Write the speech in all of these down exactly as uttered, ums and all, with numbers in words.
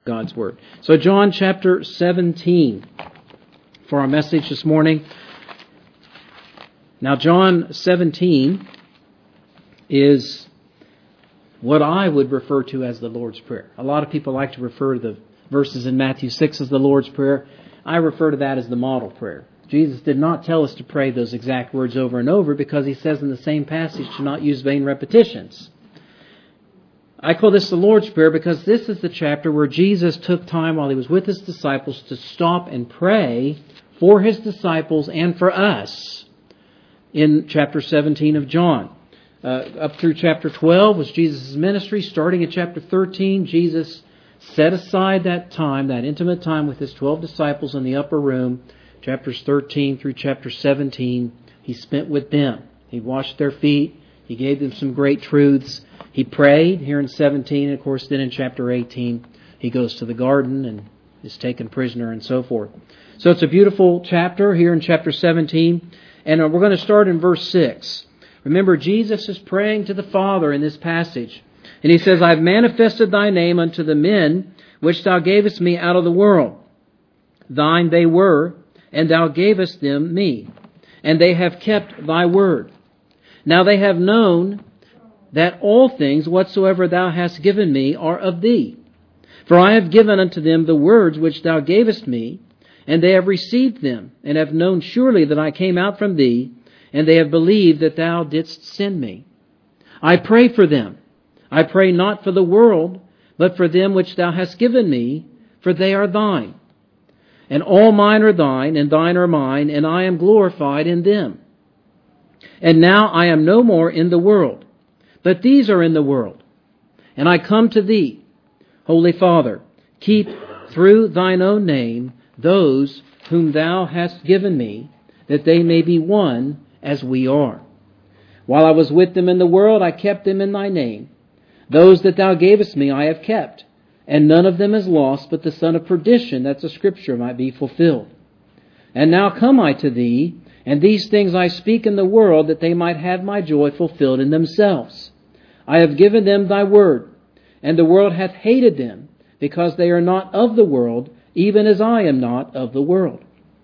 God's Word. So John chapter seventeen for our message this morning. Now John seventeen is what I would refer to as the Lord's Prayer. A lot of people like to refer to the verses in Matthew six as the Lord's Prayer. I refer to that as the model prayer. Jesus did not tell us to pray those exact words over and over because He says in the same passage to not use vain repetitions. I call this the Lord's Prayer because this is the chapter where Jesus took time while He was with His disciples to stop and pray for His disciples and for us in chapter seventeen of John. Uh, up through chapter twelve was Jesus' ministry. Starting at chapter thirteen, Jesus set aside that time, that intimate time with His twelve disciples in the upper room. Chapters thirteen through chapter seventeen, He spent with them. He washed their feet. He gave them some great truths. He prayed here in seventeen. And of course, then in chapter eighteen, He goes to the garden and is taken prisoner and so forth. So it's a beautiful chapter here in chapter seventeen. And we're going to start in verse six. Remember, Jesus is praying to the Father in this passage. And He says, I've manifested Thy name unto the men which Thou gavest me out of the world. Thine they were, and Thou gavest them me. And they have kept Thy word. Now they have known that all things whatsoever Thou hast given me are of Thee. For I have given unto them the words which Thou gavest me, and they have received them, and have known surely that I came out from Thee, and they have believed that Thou didst send me. I pray for them. I pray not for the world, but for them which Thou hast given me, for they are Thine. And all mine are Thine, and Thine are mine, and I am glorified in them. And now I am no more in the world, but these are in the world. And I come to Thee, Holy Father, keep through Thine own name those whom Thou hast given me, that they may be one as we are. While I was with them in the world, I kept them in Thy name. Those that Thou gavest me I have kept, and none of them is lost, but the son of perdition, that the Scripture might be fulfilled. And now come I to Thee, and these things I speak in the world, that they might have my joy fulfilled in themselves. I have given them Thy word, and the world hath hated them, because they are not of the world, even as I am not of the world.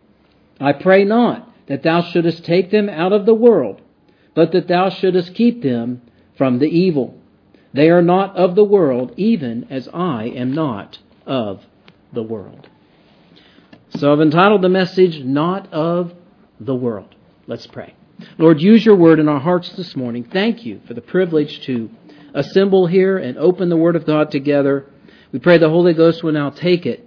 I pray not that Thou shouldest take them out of the world, but that Thou shouldest keep them from the evil. They are not of the world, even as I am not of the world. So I've entitled the message, Not of the World. Let's pray. Lord, use Your word in our hearts this morning. Thank You for the privilege to assemble here and open the Word of God together. We pray the Holy Ghost will now take it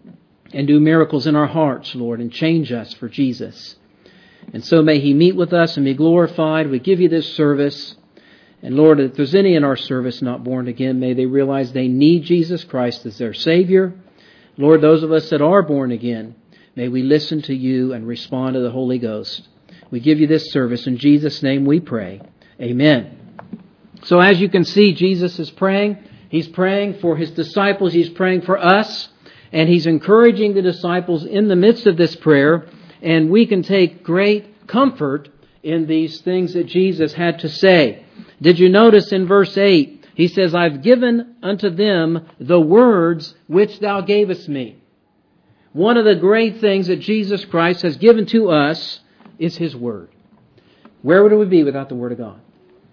and do miracles in our hearts, Lord, and change us for Jesus. And so may He meet with us and be glorified. We give You this service. And Lord, if there's any in our service not born again, may they realize they need Jesus Christ as their Savior. Lord, those of us that are born again, may we listen to You and respond to the Holy Ghost. We give You this service. In Jesus' name we pray. Amen. So as you can see, Jesus is praying. He's praying for His disciples. He's praying for us. And He's encouraging the disciples in the midst of this prayer. And we can take great comfort in these things that Jesus had to say. Did you notice in verse eight, He says, I've given unto them the words which Thou gavest me. One of the great things that Jesus Christ has given to us is His Word. Where would we be without the Word of God?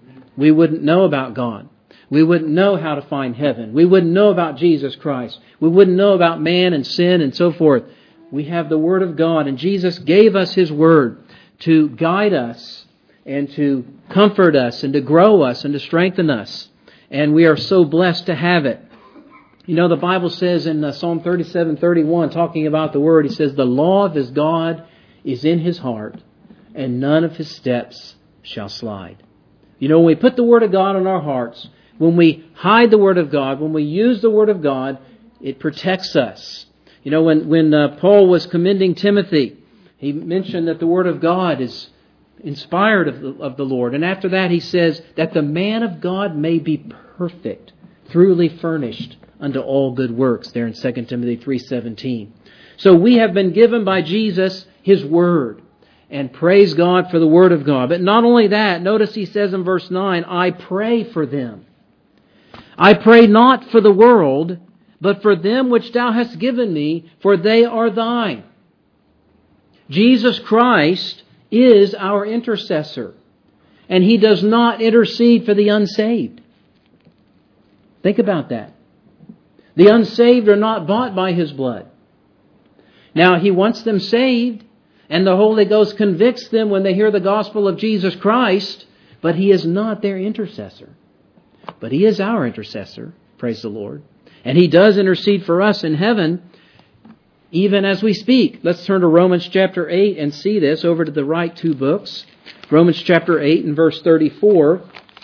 We wouldn't know about God. We wouldn't know how to find heaven. We wouldn't know about Jesus Christ. We wouldn't know about man and sin and so forth. We have the Word of God, and Jesus gave us His Word to guide us and to comfort us and to grow us and to strengthen us. And we are so blessed to have it. You know, the Bible says in uh, Psalm thirty-seven thirty-one, talking about the Word, He says, the law of His God is in His heart, and none of His steps shall slide. You know, when we put the Word of God in our hearts, when we hide the Word of God, when we use the Word of God, it protects us. You know, when, when uh, Paul was commending Timothy, he mentioned that the Word of God is inspired of the, of the Lord. And after that he says that the man of God may be perfect, thoroughly furnished unto all good works, there in Second Timothy three seventeen. So we have been given by Jesus His Word. And praise God for the Word of God. But not only that, notice He says in verse nine, I pray for them. I pray not for the world, but for them which thou hast given me, for they are thine. Jesus Christ is our intercessor, and He does not intercede for the unsaved. Think about that. The unsaved are not bought by His blood. Now, He wants them saved, and the Holy Ghost convicts them when they hear the gospel of Jesus Christ, but He is not their intercessor. But He is our intercessor, praise the Lord. And He does intercede for us in heaven, even as we speak. Let's turn to Romans chapter eight and see this over to the right two books. Romans chapter eight and verse thirty-four.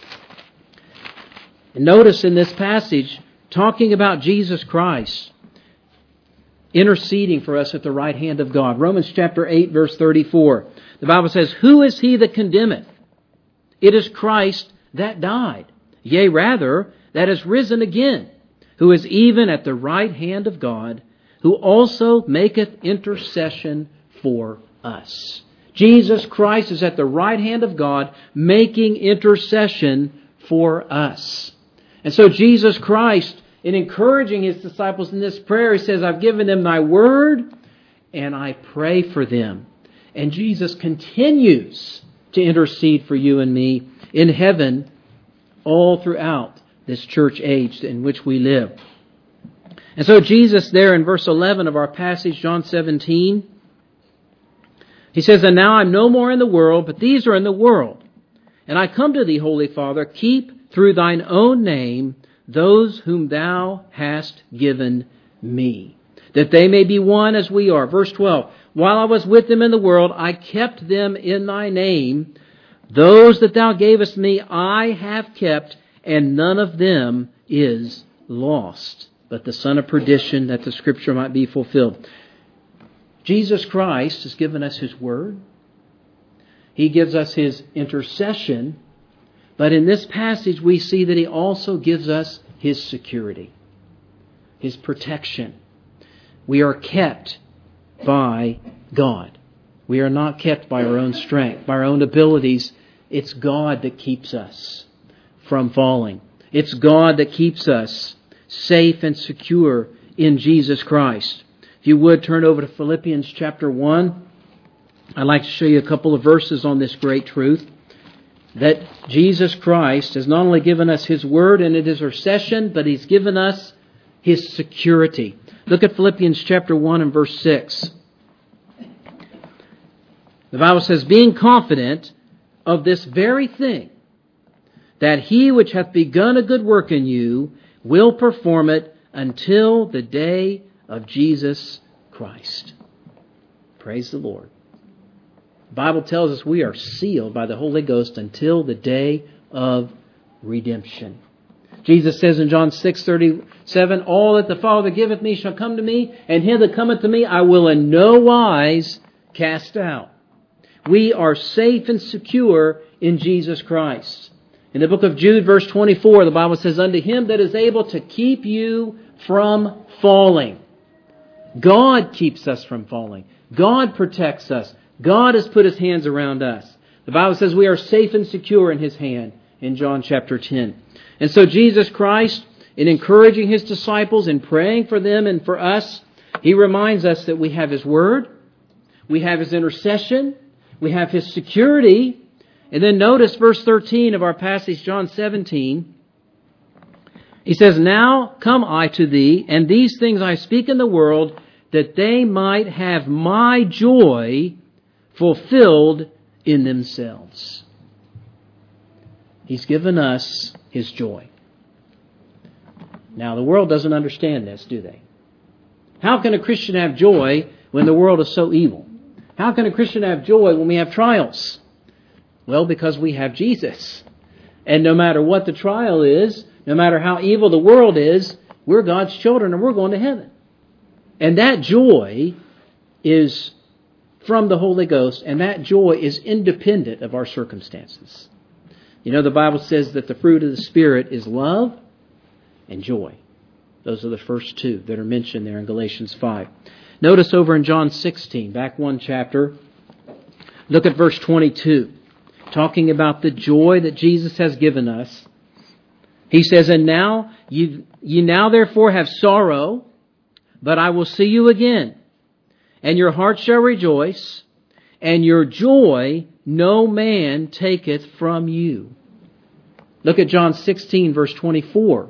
And notice in this passage, talking about Jesus Christ interceding for us at the right hand of God. Romans chapter eight, verse thirty-four. The Bible says, Who is he that condemneth? It is Christ that died. Yea, rather, that is risen again, who is even at the right hand of God, who also maketh intercession for us. Jesus Christ is at the right hand of God, making intercession for us. And so Jesus Christ, in encouraging His disciples in this prayer, He says, I've given them Thy word, and I pray for them. And Jesus continues to intercede for you and me in heaven all throughout this church age in which we live. And so Jesus there in verse eleven of our passage, John seventeen, He says, And now I'm no more in the world, but these are in the world. And I come to Thee, Holy Father, keep through Thine own name those whom Thou hast given me, that they may be one as we are. Verse twelve, While I was with them in the world, I kept them in Thy name. Those that Thou gavest me, I have kept, and none of them is lost, but the son of perdition, that the Scripture might be fulfilled. Jesus Christ has given us His word. He gives us His intercession. But in this passage we see that He also gives us His security, His protection. We are kept by God. We are not kept by our own strength, by our own abilities. It's God that keeps us from falling. It's God that keeps us safe and secure in Jesus Christ. If you would, turn over to Philippians chapter one. I'd like to show you a couple of verses on this great truth, that Jesus Christ has not only given us His word and His intercession, but He's given us His security. Look at Philippians chapter one and verse six. The Bible says, Being confident of this very thing, that He which hath begun a good work in you will perform it until the day of Jesus Christ. Praise the Lord. The Bible tells us we are sealed by the Holy Ghost until the day of redemption. Jesus says in John six thirty-seven, All that the Father giveth me shall come to me, and him that cometh to me I will in no wise cast out. We are safe and secure in Jesus Christ. In the book of Jude, verse twenty-four, the Bible says, Unto Him that is able to keep you from falling. God keeps us from falling. God protects us. God has put His hands around us. The Bible says we are safe and secure in His hand in John chapter ten. And so Jesus Christ, in encouraging His disciples and praying for them and for us, He reminds us that we have His word, we have His intercession, we have His security. And then notice verse thirteen of our passage, John seventeen. He says, Now come I to Thee, and these things I speak in the world, that they might have my joy fulfilled in themselves. He's given us His joy. Now, the world doesn't understand this, do they? How can a Christian have joy when the world is so evil? How can a Christian have joy when we have trials? Well, because we have Jesus. And no matter what the trial is, no matter how evil the world is, we're God's children and we're going to heaven. And that joy is from the Holy Ghost, and that joy is independent of our circumstances. You know, the Bible says that the fruit of the Spirit is love and joy. Those are the first two that are mentioned there in Galatians five. Notice over in John sixteen, back one chapter, look at verse twenty-two. Talking about the joy that Jesus has given us. He says, and now, you, you now therefore have sorrow, but I will see you again. And your heart shall rejoice, and your joy no man taketh from you. Look at John sixteen, verse twenty-four.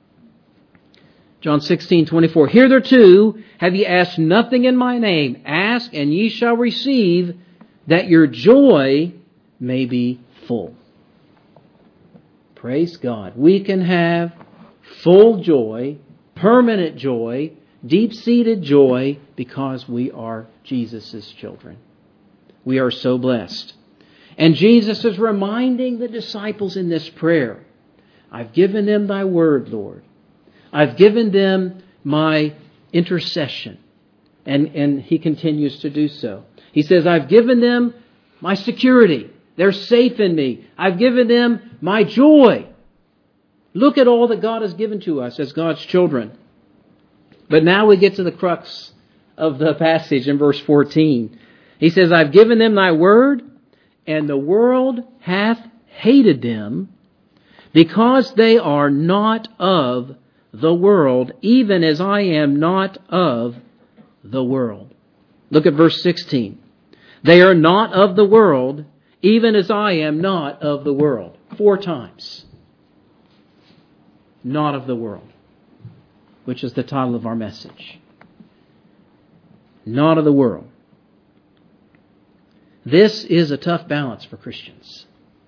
John sixteen, twenty-four. Hitherto have ye asked nothing in my name. Ask, and ye shall receive, that your joy may be full. Praise God. We can have full joy, permanent joy, deep-seated joy, because we are Jesus' children. We are so blessed. And Jesus is reminding the disciples in this prayer, I've given them thy word, Lord. I've given them my intercession. And, and he continues to do so. He says, I've given them my security. They're safe in me. I've given them my joy. Look at all that God has given to us as God's children. But now we get to the crux of the passage in verse fourteen. He says, I've given them thy word, and the world hath hated them, because they are not of the world, even as I am not of the world. Look at verse sixteen. They are not of the world, even as I am not of the world. Four times. Not of the world, which is the title of our message. Not of the world. This is a tough balance for Christians.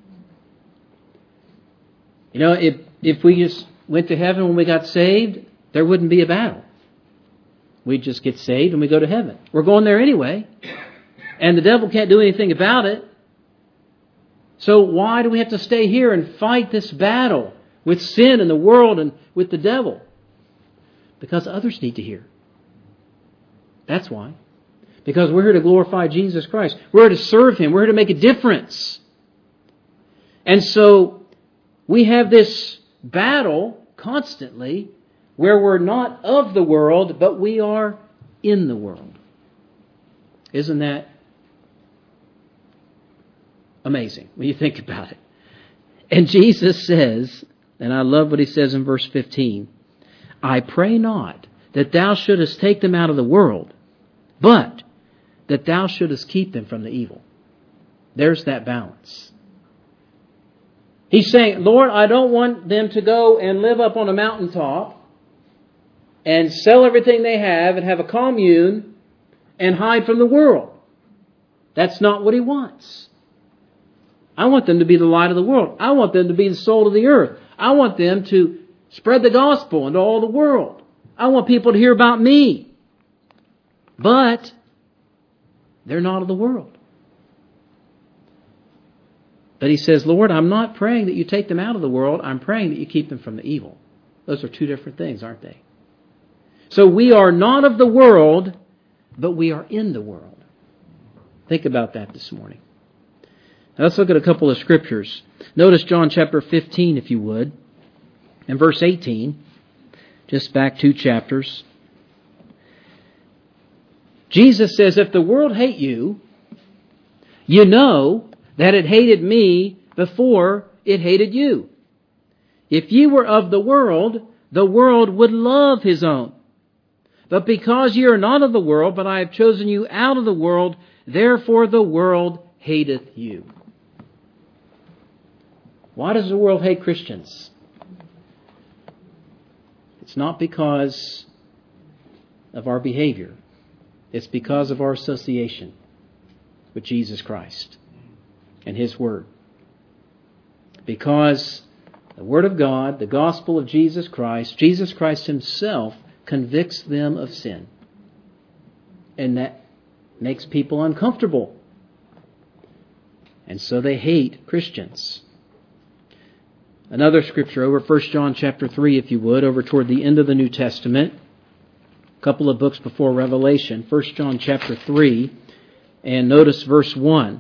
You know, if if we just went to heaven when we got saved, there wouldn't be a battle. We'd just get saved and we go to heaven. We're going there anyway. And the devil can't do anything about it. So why do we have to stay here and fight this battle with sin in the world and with the devil? Because others need to hear. That's why. Because we're here to glorify Jesus Christ. We're here to serve Him. We're here to make a difference. And so we have this battle constantly where we're not of the world, but we are in the world. Isn't that amazing when you think about it? And Jesus says, and I love what He says in verse fifteen, I pray not that thou shouldest take them out of the world, but that thou shouldest keep them from the evil. There's that balance. He's saying, Lord, I don't want them to go and live up on a mountaintop and sell everything they have and have a commune and hide from the world. That's not what He wants. I want them to be the light of the world. I want them to be the salt of the earth. I want them to spread the gospel into all the world. I want people to hear about me. But they're not of the world. But He says, Lord, I'm not praying that you take them out of the world. I'm praying that you keep them from the evil. Those are two different things, aren't they? So we are not of the world, but we are in the world. Think about that this morning. Now let's look at a couple of scriptures. Notice John chapter fifteen, if you would, and verse eighteen. Just back two chapters. Jesus says, if the world hate you, you know that it hated me before it hated you. If ye were of the world, the world would love his own. But because ye are not of the world, but I have chosen you out of the world, therefore the world hateth you. Why does the world hate Christians? It's not because of our behavior. It's because of our association with Jesus Christ and His Word. Because the Word of God, the gospel of Jesus Christ, Jesus Christ Himself convicts them of sin. And that makes people uncomfortable. And so they hate Christians. Another scripture over First John chapter three, if you would, over toward the end of the New Testament. A couple of books before Revelation. First John chapter three, and notice verse one.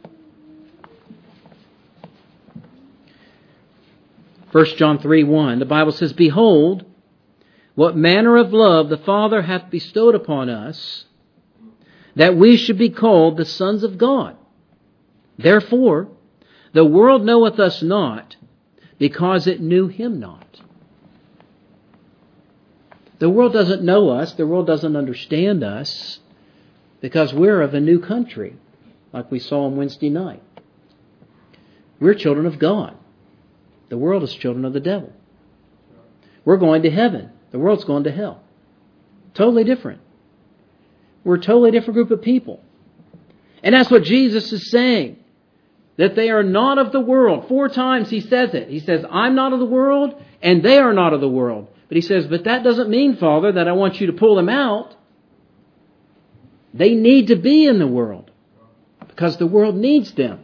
First John three, one. The Bible says, Behold, what manner of love the Father hath bestowed upon us, that we should be called the sons of God. Therefore, the world knoweth us not, because it knew Him not. The world doesn't know us. The world doesn't understand us because we're of a new country, like we saw on Wednesday night. We're children of God. The world is children of the devil. We're going to heaven. The world's going to hell. Totally different. We're a totally different group of people. And that's what Jesus is saying. That they are not of the world. Four times He says it. He says, I'm not of the world, and they are not of the world. But He says, but that doesn't mean, Father, that I want you to pull them out. They need to be in the world. Because the world needs them.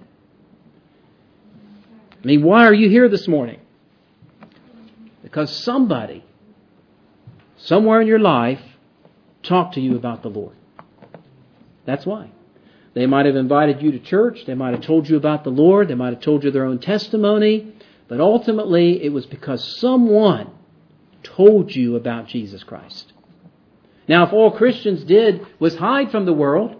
I mean, why are you here this morning? Because somebody, somewhere in your life, talked to you about the Lord. That's why. They might have invited you to church. They might have told you about the Lord. They might have told you their own testimony. But ultimately, it was because someone told you about Jesus Christ. Now, if all Christians did was hide from the world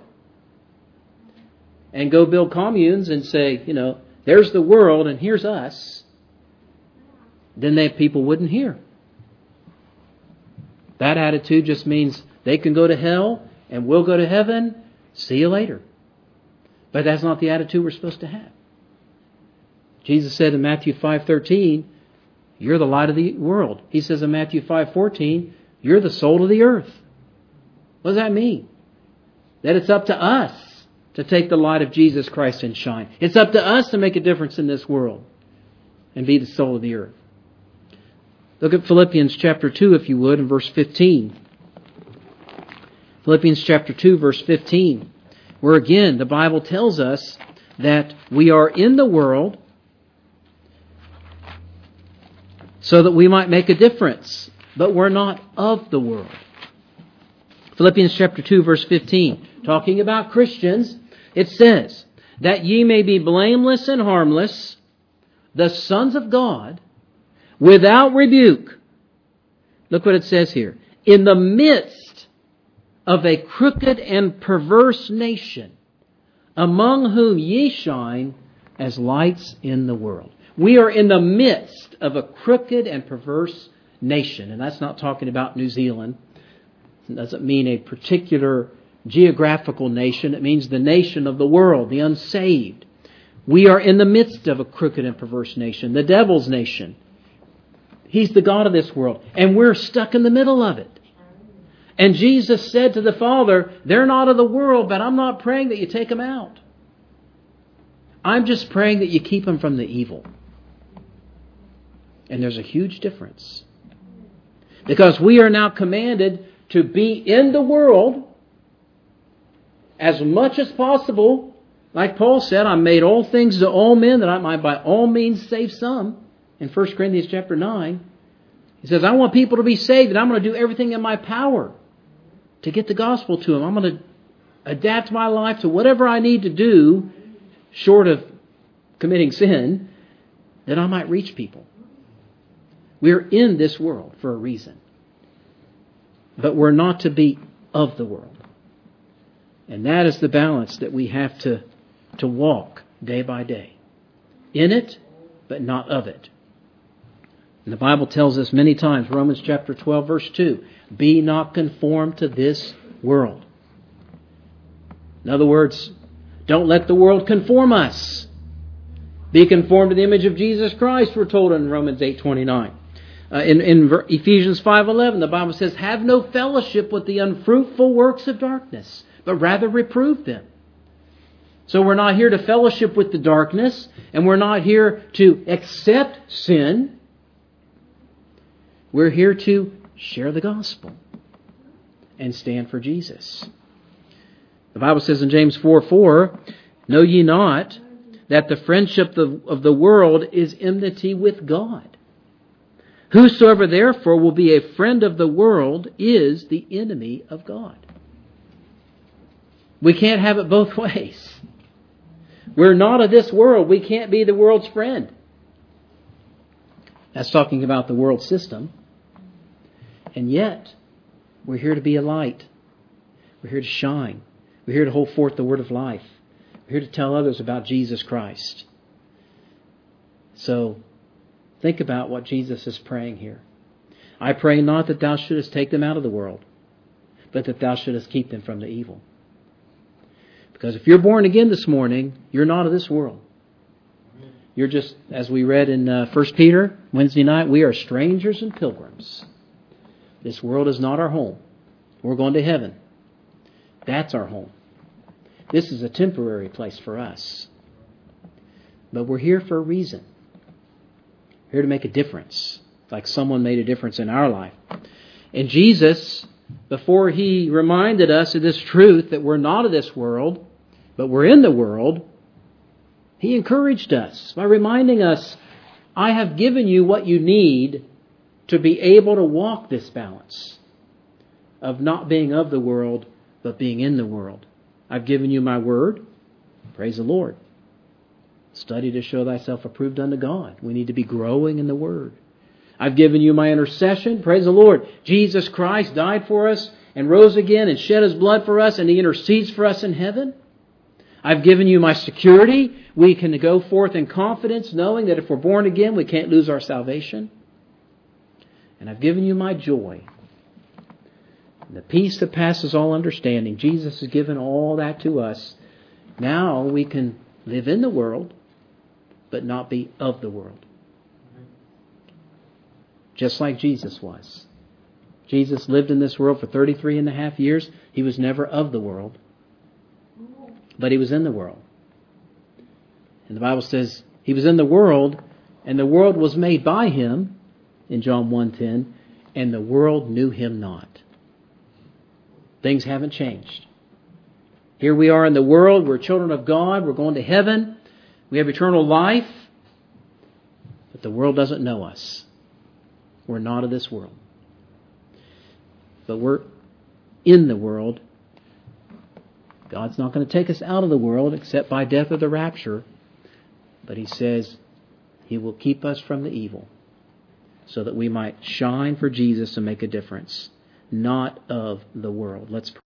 and go build communes and say, you know, there's the world and here's us, then they, people wouldn't hear. That attitude just means they can go to hell and we'll go to heaven. See you later. But that's not the attitude we're supposed to have. Jesus said in Matthew five thirteen, you're the light of the world. He says in Matthew five fourteen, you're the salt of the earth. What does that mean? That it's up to us to take the light of Jesus Christ and shine. It's up to us to make a difference in this world and be the salt of the earth. Look at Philippians chapter two, if you would, in verse fifteen. Philippians chapter two, verse fifteen, where again the Bible tells us that we are in the world so that we might make a difference, but we're not of the world. Philippians chapter two, verse fifteen, talking about Christians, it says, that ye may be blameless and harmless, the sons of God, without rebuke. Look what it says here. In the midst of a crooked and perverse nation, among whom ye shine as lights in the world. We are in the midst of a crooked and perverse nation. And that's not talking about New Zealand. It doesn't mean a particular geographical nation. It means the nation of the world, the unsaved. We are in the midst of a crooked and perverse nation, the devil's nation. He's the God of this world. And we're stuck in the middle of it. And Jesus said to the Father, they're not of the world, but I'm not praying that you take them out. I'm just praying that you keep them from the evil. And there's a huge difference. Because we are now commanded to be in the world as much as possible. Like Paul said, I made all things to all men that I might by all means save some. In First Corinthians chapter nine, he says, I want people to be saved, and I'm going to do everything in my power to get the gospel to them. I'm going to adapt my life to whatever I need to do, short of committing sin, that I might reach people. We're in this world for a reason. But we're not to be of the world. And that is the balance that we have to, to walk day by day. In it, but not of it. And the Bible tells us many times, Romans chapter twelve, verse two, be not conformed to this world. In other words, don't let the world conform us. Be conformed to the image of Jesus Christ, we're told in Romans eight twenty-nine. Uh, in, in Ephesians five eleven, the Bible says, have no fellowship with the unfruitful works of darkness, but rather reprove them. So we're not here to fellowship with the darkness, and we're not here to accept sin. We're here to share the gospel and stand for Jesus. The Bible says in James four four, know ye not that the friendship of the world is enmity with God? Whosoever therefore will be a friend of the world is the enemy of God. We can't have it both ways. We're not of this world. We can't be the world's friend. That's talking about the world system. And yet, we're here to be a light. We're here to shine. We're here to hold forth the word of life. We're here to tell others about Jesus Christ. So, Think about what Jesus is praying here. I pray not that thou shouldest take them out of the world, but that thou shouldest keep them from the evil. Because if you're born again this morning, you're not of this world. You're just, as we read in uh, First Peter, Wednesday night, we are strangers and pilgrims. This world is not our home. We're going to heaven. That's our home. This is a temporary place for us. But we're here for a reason. We're here to make a difference, like someone made a difference in our life. And Jesus, before He reminded us of this truth that we're not of this world, but we're in the world, He encouraged us by reminding us, I have given you what you need to be able to walk this balance of not being of the world, but being in the world. I've given you my word. Praise the Lord. Study to show thyself approved unto God. We need to be growing in the word. I've given you my intercession. Praise the Lord. Jesus Christ died for us and rose again and shed His blood for us, and He intercedes for us in heaven. I've given you my security. We can go forth in confidence, knowing that if we're born again, we can't lose our salvation. And I've given you my joy. And the peace that passes all understanding. Jesus has given all that to us. Now we can live in the world, but not be of the world. Just like Jesus was. Jesus lived in this world for thirty-three and a half years. He was never of the world, but He was in the world. And the Bible says He was in the world, and the world was made by Him, in John one ten, and the world knew Him not. Things haven't changed. Here we are in the world. We're children of God. We're going to heaven. We have eternal life. But the world doesn't know us. We're not of this world. But we're in the world. God's not going to take us out of the world except by death or the rapture. But He says He will keep us from the evil so that we might shine for Jesus and make a difference. Not of the world. Let's pray.